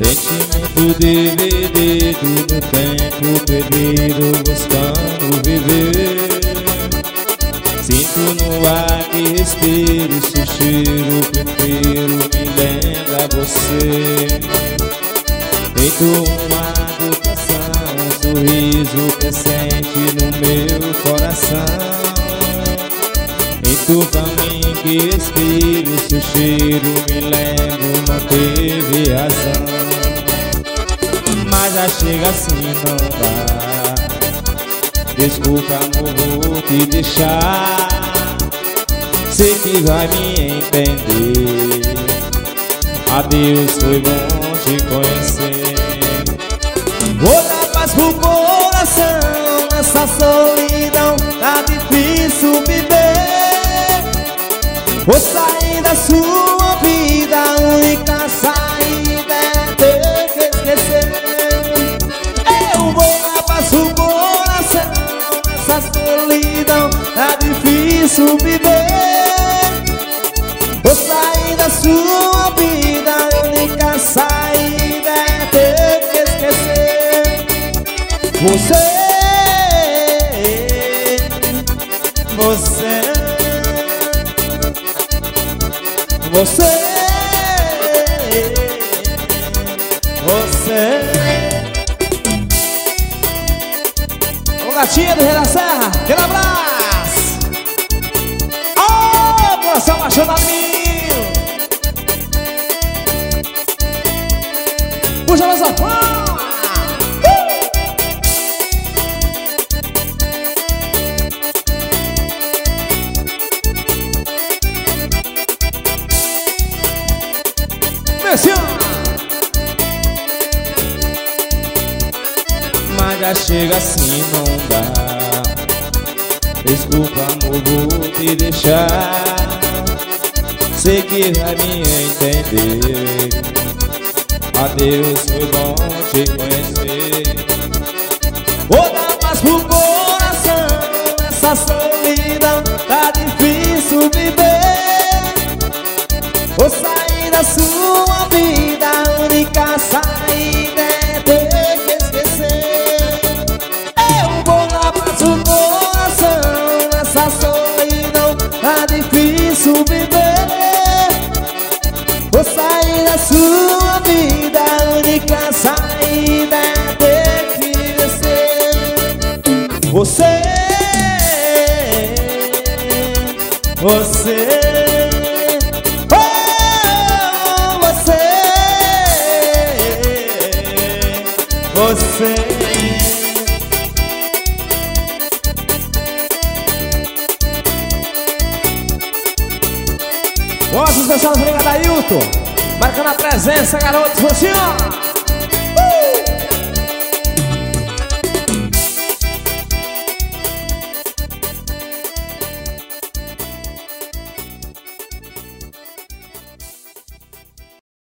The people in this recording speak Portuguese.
Sentimento dividido no tempo perdido, buscando viver. Sinto no ar que respiro, seu cheiro primeiro me lembra você. Feito uma adotação, um sorriso presente no meu coração. Feito caminho que respiro, seu cheiro me lembro, não teve razão. Mas já chega assim, não dá. Desculpa, amor, vou te deixar. Sei que vai me entender. Adeus, foi bom te conhecer. Vou dar paz pro coração, nessa solidão tá difícil viver. Vou sair da sua vida, a única saída é ter que esquecer. Eu vou dar paz pro coração, nessa solidão tá difícil viver. Vou sair da sua vida, a única saída é ter que esquecer. Você o gatinho do Rei da Serra, aquele abraço. Oh, coração apaixonado meu. Puxa mais a palma. Mas já chega assim, não dá. Desculpa, amor, vou te deixar. Sei que vai me entender. Adeus, foi bom te conhecer. Vou dar paz pro coração, nessa solidão tá difícil viver. Vou sair da sua vida, a única saída é ter que esquecer. Eu vou dar paz pro coração, nessa solidão tá difícil viver. Vou sair da sua vida, a única saída é ter que esquecer. Você Gosto especial do Brigada Ailton, marcando a presença, garotos, assim ó.